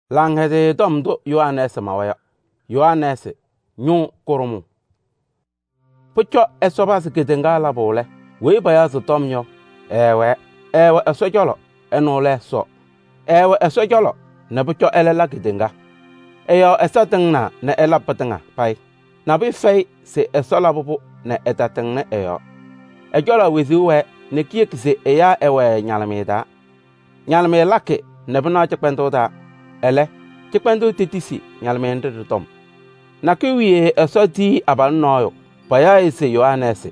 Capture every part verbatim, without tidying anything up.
Langede domdo Yohanes mawaya. Yohanes nyu kurumu. Pucho esobas gedenga la bole. We baya zotomnyo. Ewe. Ewe esojolo. Enole so. Ewe esojolo. Ne pucho elela gedenga. Eyo esotengna ne ela patenga pai. Na bi fei se esola bubu ne etatengne eyo. Ejola wiziwe ne kiekse eya ewe nyalameda. Nyalame lake ne bina chekpento da. Ele, chekpendo titisi nyalmende tom. Na kiwiye esoti abal noyo, paya ise Yohanes.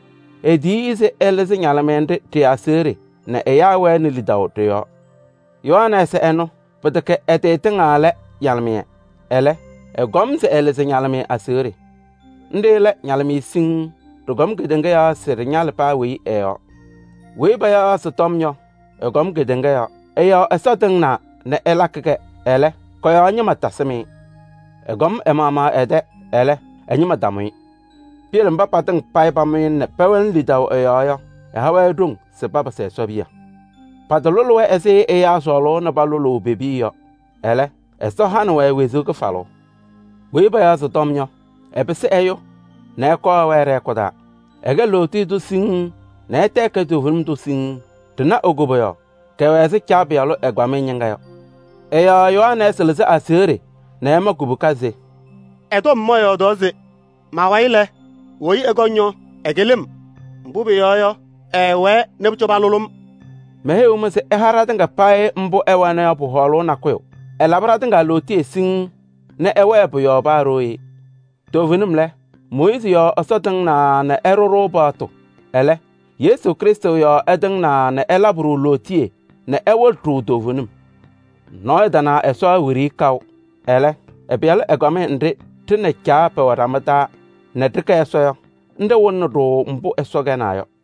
Edi ise eleze nyalmende te asere, na eyawe ni lidao te yo. Yohanes eno, peteke ete tengale nyalme. Ele, e gomse eleze nyalme asere. Ndele nyalme sing, to gom gedenge ya sere nyalpa wi eyo. We baya sotomnyo, e gom gedenge ya. Eyo esoteng na ne elakeke. Ele, koyo nyima tasemi. Egom emama ede, ele, enyima damui. Pielen ba pateng pai pa min ne pewen lidao eyo. E hawe dung se papa se sobia. Patololo we ese eya solo na balolo bebi yo. Ele, esto hanu we wezu ke falo. We ba ya sotomnyo. Epese eyo. Ne ko we rekoda. Ege loti du sing. Ne teke tu hulm du sing. Tena ogobo yo. Ke we se chabi alo egwame nyenga yo. Eya Yohanes leze asere na ema kubukaze. Edo mmoyo doze. Mawaile. Woyi egonyo. Egelim. Mbubi yoyo. Ewe nebuchoba lulum. Mehe umese eharatenga pae mbo ewa na yapu holo na kweo. Elabratenga loti esing na ewe epu yo baroi. Tovinum le. Moise yo osoteng na na eroro bato. Ele. Yesu Kristo yo edeng na na elabru lotie na ewe tru tovinum. Noy dana eso wiri kaw. Ele, ebiale egome ndi tine chape waramata ne tike eso yo. Nde wonno do mbu eso gena yo.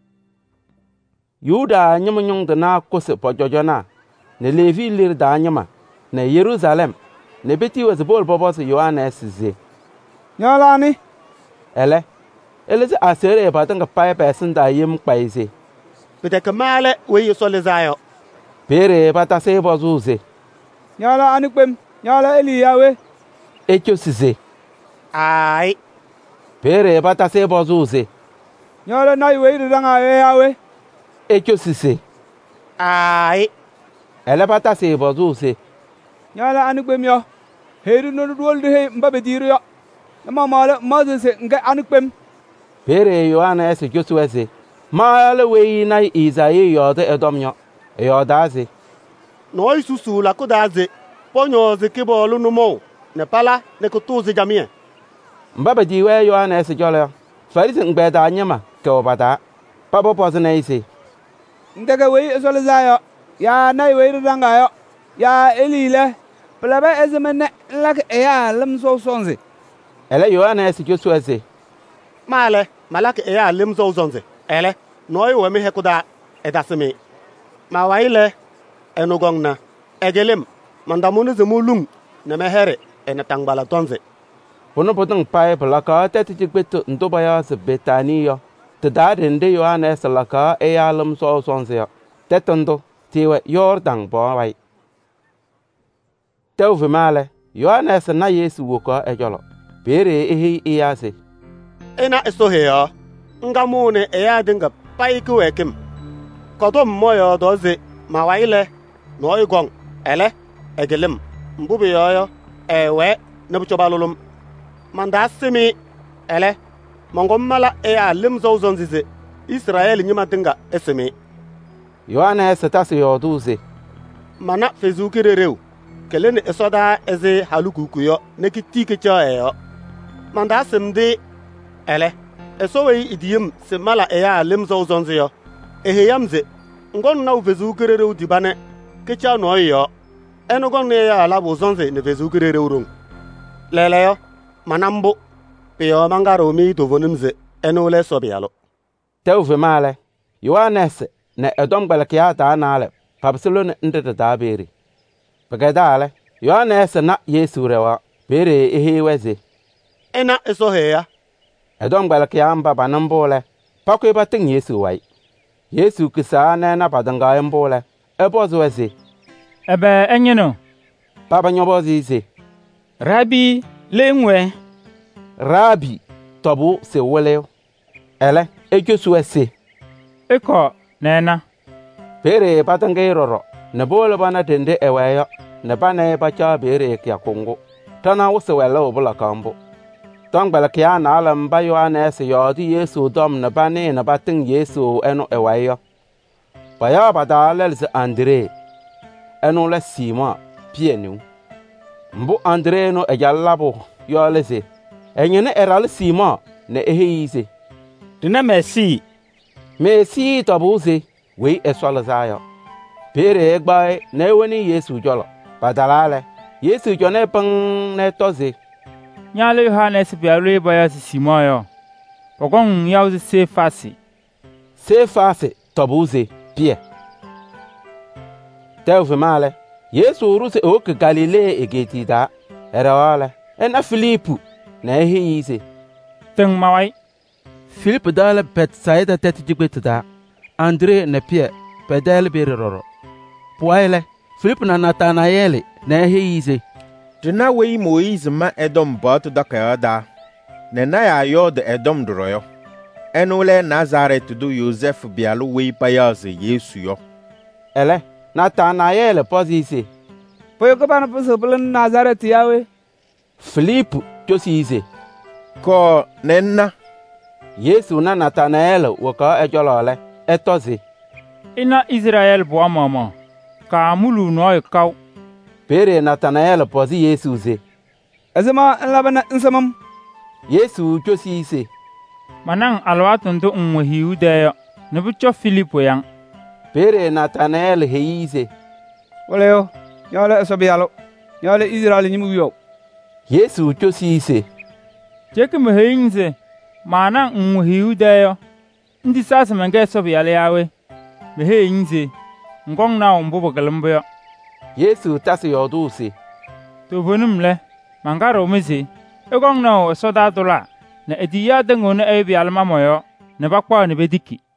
Yuda nyum nyung dana kose pojojona. Ne Levi lir da nyama. Ne Jerusalem. Ne beti was bol bobos Yohanes ze. Nyalani. Ele, eleze asere batanga pae pesin da yim kpaize. Bete kemale we yeso lezayo. Pere bata se bozuze. Nyala anikwem, nyala eli yawe. Echo size. Ai. Pere bata se bozuze. Nyala na iwe idanga yawe. Echo size. Ai. Ele bata se bozuze. Nyala anikwem yo. Heru no duol de mbabe diru yo. Ma mala mazese nga anikwem. Pere Yohanes Josuese. Mala we na Isaie yo de edomyo. Yo daze. No isusu la kudaze. Ponyo zikibo lunumo. Ne pala ne kutuzi jamie. Mbaba diwe Yohanes jole. Farisi ngbeda nyama ke obada. Pabo pozne isi. Ndege we esole zayo. Ya na we ridanga yo. Ya elile. Plabe ezemene lak eya lemso sonze. Ele Yohanes Josuese. Male malak eya lemso sonze. Ele no yo me hekuda edaseme. Mawaile enugongna egelem mandamunu zemulung ne mehere ene tangbala tonze. Pono potong pae plaka tete tikbeto ndobaya se betani yo. Tedade nde Yohanes laka eya lemso sonze yo. Tetondo tiwe Jordan bawai. Teuve male Yohanes na Yesu woko ejolo. Pere ehi iyase. Ena esoheya ngamune eya dinga paiku wekim. Kodom moyo doze mawaile no igong ele egelim mbubi yoyo ewe nebuchoba lulum manda simi ele mongom mala eya lim zozonzize Israel nyima dinga esimi. Yohanes tasi yoduze. Mana fezukirereu kelene esoda eze halukukuyo nekitike cha eyo. Manda simdi ele esowe idiyim simala eya lim zozonziyo. Eheyamze ngon na uvezukirere udibane kecha no yo eno gon ne ya la bozonze ne vezukirere urung lele yo manambo pe yo mangaro mi to vonimze eno le sobialo Teuve male Yohanes ne edom balkia ta nale papselon ndete ta beri bagadale Yohanes na Yesu rewa bere ehe weze ena esoheya edom balkia mba banambole pakwe bating Yesu wai Yesu kisa na na padanga mbole ebozo weze ebe enyino Papa nyobo zi se. Rabi, lengwe. Rabi, tobu se wole. Ele, ejo suwe se. Eko, nena. Bere patange roro. Ne bole bana tende eweyo. Ne bana bacha bere kia kongo. Tana wuse wele obula kambo. Tong bela kia na ala mba Yohanes yodi Yesu dom ne bane ne bating Yesu eno eweyo. Baya bada lelse Andre. Eno le Simon pienu. Mbu Andre no ejalabo yo lese. Enyene eral Simon ne eheyise. Dina Messi. Messi tobuze we eswala zayo. Pere egbae ne weni Yesu jolo. Badalale. Yesu jone pang ne toze. Nyale Yohanes bialu baya si Simon yo. Pokong yauzi se fasi. Se fasi tobuze pie. Teuve male. Yesu uruse oke Galilei egetida. Erawale. Ena Filipu na eheyise. Teng mawai. Philippe dale Bethsaida teti jigbetida. Andre ne pie pedel bereroro. Puaile Philippe na Nathanael na eheyise. Dina wei Moïse ma Edom bot doka da. Nena ya yo de Edom droyo. Enule Nazareth du Joseph bialu wei payaze Yesu yo. Ele Nathanael pozise. Poyo ko bana puso bulan Nazareth yawe. Philippe josise. Ko nena. Yesu na Nathanael waka ejolole etozi. Ina Israel bo mama. Ka mulu no kaw. Pere Nathanael pozi Yesu ze. Azama labana nsamam. Yesu josise. Manang alwatun to unwe hiudeyo. Nebucho Filipo yang. Pere Nathanael heise. Waleo, nyale sobialo. Nyale Israel nyimu yo. Yesu josise. Jeke meheinze. Manang unwe hiudeyo. Ndi sasa menge sobiale yawe. Meheinze. Ngong na umbubo galambo. Yesu tasi yodusi. To bonum le. Mangaro mezi. Egong na soda dola. Na ediya dengo na ebi alma moyo. Ne bakwa ne bediki.